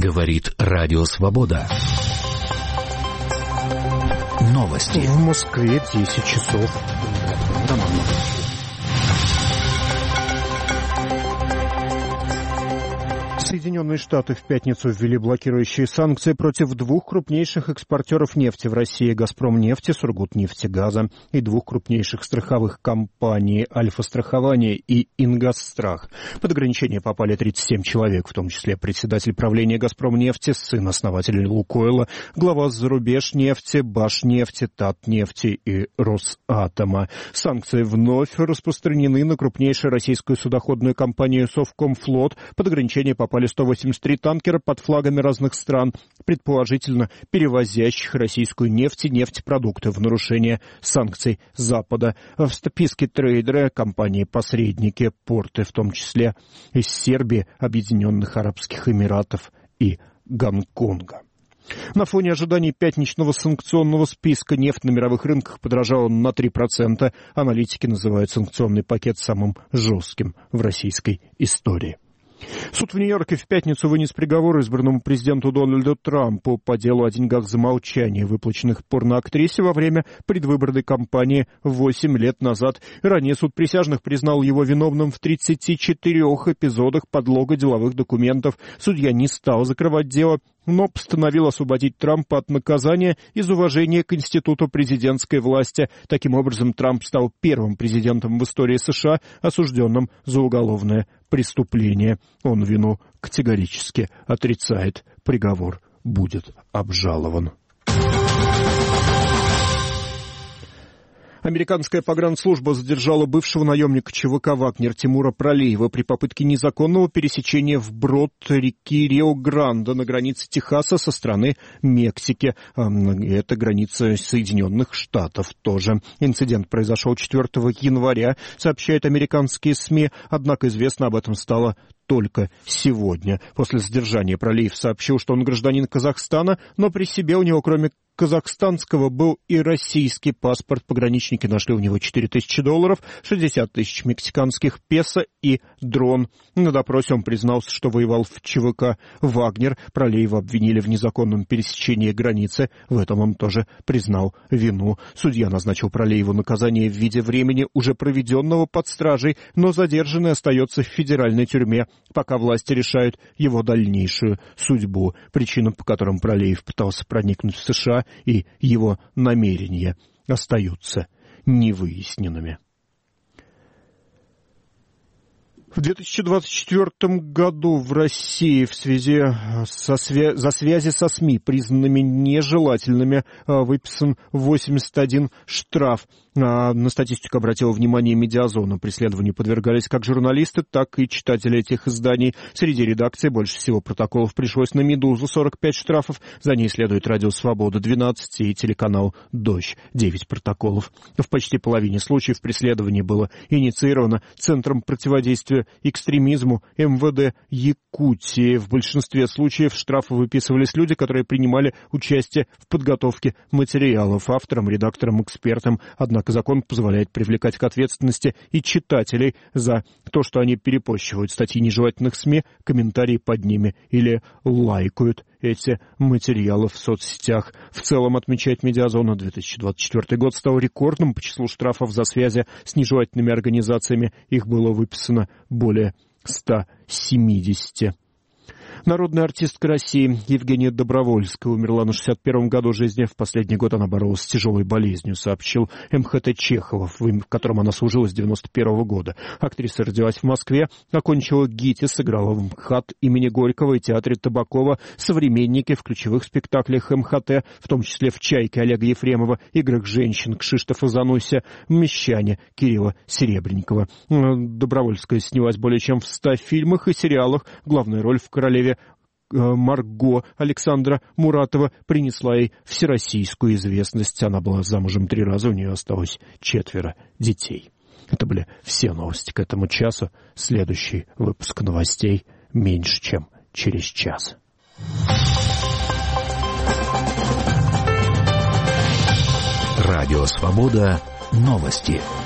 Говорит Радио Свобода. Новости. В Москве 10 часов. Соединенные Штаты в пятницу ввели блокирующие санкции против двух крупнейших экспортеров нефти в России: «Газпромнефть» и «Сургутнефтегаза», и двух крупнейших страховых компаний «Альфа-страхование» и «Ингосстрах». Под ограничение попали 37 человек, в том числе председатель правления «Газпромнефти», сын основателя «Лукойла», глава «Зарубежнефти», «Башнефти», «Татнефти» и «Росатома». Санкции вновь распространены на крупнейшую российскую судоходную компанию «Совкомфлот». Под ограничение попали 183 танкера под флагами разных стран, предположительно перевозящих российскую нефть и нефтепродукты в нарушение санкций Запада. В списке трейдеры, компании-посредники, порты, в том числе из Сербии, Объединенных Арабских Эмиратов и Гонконга. На фоне ожиданий пятничного санкционного списка нефть на мировых рынках подорожала на 3%. Аналитики называют санкционный пакет самым жестким в российской истории. Суд в Нью-Йорке в пятницу вынес приговор избранному президенту Дональду Трампу по делу о деньгах за молчание, выплаченных порноактрисе во время предвыборной кампании 8 лет назад. Ранее суд присяжных признал его виновным в 34 эпизодах подлога деловых документов. Судья не стал закрывать дело, но постановил освободить Трампа от наказания из уважения к институту президентской власти. Таким образом, Трамп стал первым президентом в истории США, осужденным за уголовное преступление. Он вину категорически отрицает. Приговор будет обжалован. Американская погранслужба задержала бывшего наемника ЧВК «Вагнер» Тимура Пралеева при попытке незаконного пересечения вброд реки Рио-Гранде на границе Техаса со стороны Мексики. Это граница Соединенных Штатов тоже. Инцидент произошел 4 января, сообщают американские СМИ, однако известно об этом стало только сегодня. После задержания Пралеев сообщил, что он гражданин Казахстана, но при себе у него, кроме казахстанского, был и российский паспорт. Пограничники нашли у него $4000, 60 тысяч мексиканских песо и дрон. На допросе он признался, что воевал в ЧВК «Вагнер». Пралеева обвинили в незаконном пересечении границы. В этом он тоже признал вину. Судья назначил Пралееву наказание в виде времени, уже проведенного под стражей, но задержанный остается в федеральной тюрьме, пока власти решают его дальнейшую судьбу. Причины, по которым Пралеев пытался проникнуть в США, и его намерения остаются невыясненными. В 2024 году в России в связи за связи со СМИ, признанными нежелательными, выписан 81 штраф. На статистику обратила внимание «Медиазона». Преследованию подвергались как журналисты, так и читатели этих изданий. Среди редакций больше всего протоколов пришлось на «Медузу» — 45 штрафов. За ней следует «Радио Свобода» — 12 и телеканал «Дождь» — 9 протоколов. В почти половине случаев преследование было инициировано Центром противодействия экстремизму МВД Якутии. В большинстве случаев штрафы выписывались люди, которые принимали участие в подготовке материалов авторам, редакторам, экспертам. Однако закон позволяет привлекать к ответственности и читателей за то, что они перепощивают статьи нежелательных СМИ, комментарии под ними или лайкают эти материалы в соцсетях. В целом, отмечает «Медиазона», 2024 год стал рекордным по числу штрафов за связи с нежелательными организациями. Их было выписано более 170. Народная артистка России Евгения Добровольская умерла на 61-м году жизни. В последний год она боролась с тяжелой болезнью, сообщил МХТ Чехова, в котором она служила с 91-го года. Актриса родилась в Москве, окончила ГИТИС, сыграла в МХАТ имени Горького и театре Табакова, «Современники» в ключевых спектаклях МХТ, в том числе в «Чайке» Олега Ефремова, «Играх женщин» Кшиштофа Зануся, «Мещане» Кирилла Серебренникова. Добровольская снялась более чем в 100 фильмах и сериалах. Главную роль в «Королеве Марго» Александра Муратова принесла ей всероссийскую известность. Она была замужем 3 раза, у нее осталось 4 детей. Это были все новости к этому часу. Следующий выпуск новостей меньше, чем через час. Радио Свобода. Новости.